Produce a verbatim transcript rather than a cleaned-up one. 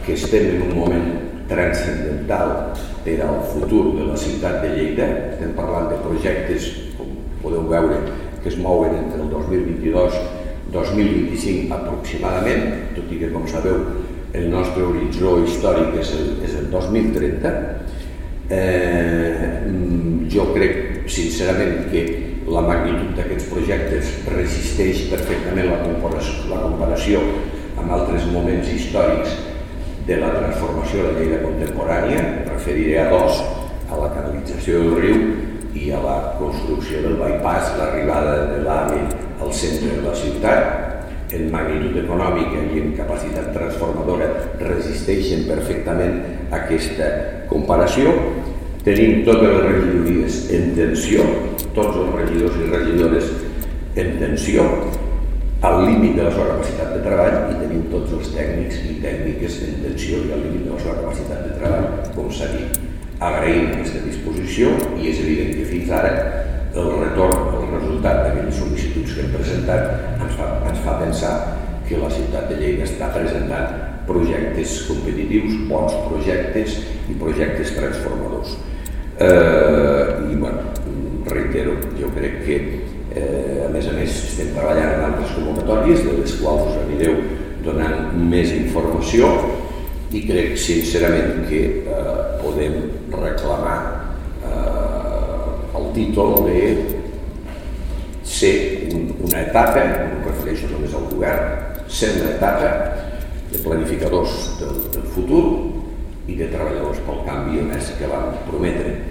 que estem en un moment transcendental per al futur de la ciutat de Lleida. Estem parlant de projectes, com podeu veure, que es mouen entre el dos mil vint-i-dos i dos mil vint-i-cinc aproximadament, tot i que, com sabeu, el nostre horitzó històric és el, és el dos mil trenta. Eh, jo crec, sincerament, que la magnitud d'aquests projectes resisteix perfectament la comparació, la comparació amb altres moments històrics de la transformació de la Lleida contemporània. Em referiré a dos, a la canalització del riu i a la construcció del bypass, l'arribada de l'AVE al centre de la ciutat. En magnitud econòmica i en capacitat transformadora resisteixen perfectament aquesta comparació. Tenim totes les regidories en tensió, tots els regidors i regidores en tensió, al límit de la seva capacitat de treball, i tenim tots els tècnics i tècniques en tensió i al límit de la seva capacitat de treball, com s'ha dit. Agraïm aquesta disposició i és evident que fins ara el retorn, el resultat d'aquelles sol·licituds que hem presentat ens fa, ens fa pensar que la ciutat de Lleida està presentant projectes competitius, bons projectes i projectes transformadors. Eh, I, bueno, reitero, jo crec que eh, a més a més estem treballant en altres convocatòries, de les quals us anireu donant més informació, i crec sincerament que eh, podem reclamar el títol de ser un, una etapa, no em refereixo només al govern, ser una etapa de planificadors del, del futur i de treballadors pel canvi, a més, que vam prometre